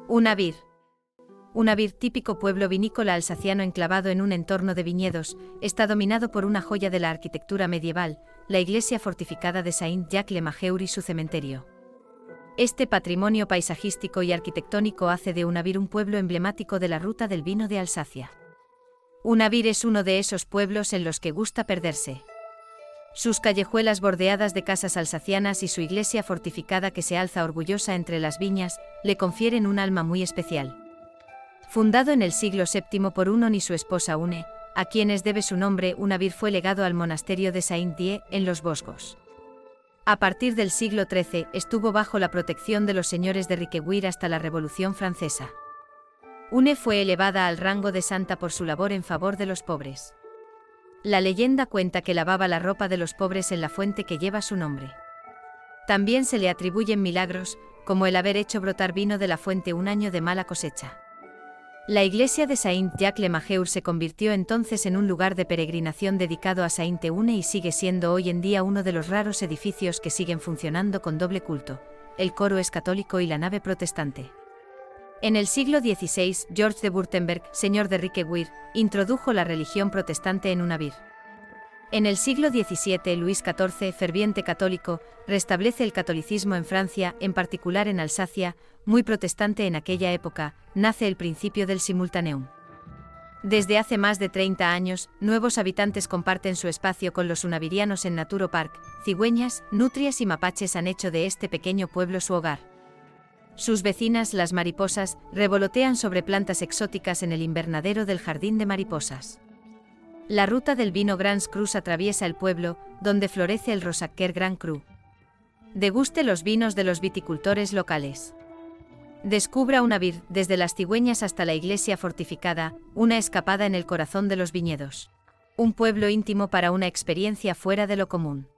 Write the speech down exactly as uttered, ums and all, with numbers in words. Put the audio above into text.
Unavir. Unavir, típico pueblo vinícola alsaciano enclavado en un entorno de viñedos, está dominado por una joya de la arquitectura medieval, la iglesia fortificada de Saint-Jacques-le-Majeur y su cementerio. Este patrimonio paisajístico y arquitectónico hace de Unavir un pueblo emblemático de la ruta del vino de Alsacia. Unavir es uno de esos pueblos en los que gusta perderse. Sus callejuelas bordeadas de casas alsacianas y su iglesia fortificada que se alza orgullosa entre las viñas, le confieren un alma muy especial. Fundado en el siglo séptimo por Unon y su esposa Une, a quienes debe su nombre, Unavir fue legado al monasterio de Saint-Dié, en los Vosgos. A partir del siglo trece, estuvo bajo la protección de los señores de Riquewihr hasta la Revolución Francesa. Une fue elevada al rango de santa por su labor en favor de los pobres. La leyenda cuenta que lavaba la ropa de los pobres en la fuente que lleva su nombre. También se le atribuyen milagros, como el haber hecho brotar vino de la fuente un año de mala cosecha. La iglesia de Saint-Jacques-le-Majeur se convirtió entonces en un lugar de peregrinación dedicado a Sainte Une y sigue siendo hoy en día uno de los raros edificios que siguen funcionando con doble culto. El coro es católico y la nave protestante. En el siglo dieciséis, George de Wurtemberg, señor de Riquewihr, introdujo la religión protestante en Unavir. En el siglo diecisiete, Luis catorce, ferviente católico, restablece el catolicismo en Francia, en particular en Alsacia, muy protestante en aquella época, nace el principio del simultaneum. Desde hace más de treinta años, nuevos habitantes comparten su espacio con los unavirianos en Naturo Park, cigüeñas, nutrias y mapaches han hecho de este pequeño pueblo su hogar. Sus vecinas, las mariposas, revolotean sobre plantas exóticas en el invernadero del jardín de mariposas. La ruta del vino Grand Cru atraviesa el pueblo, donde florece el Rosacquer Grand Cru. Deguste los vinos de los viticultores locales. Descubra Unavir, desde las cigüeñas hasta la iglesia fortificada, una escapada en el corazón de los viñedos. Un pueblo íntimo para una experiencia fuera de lo común.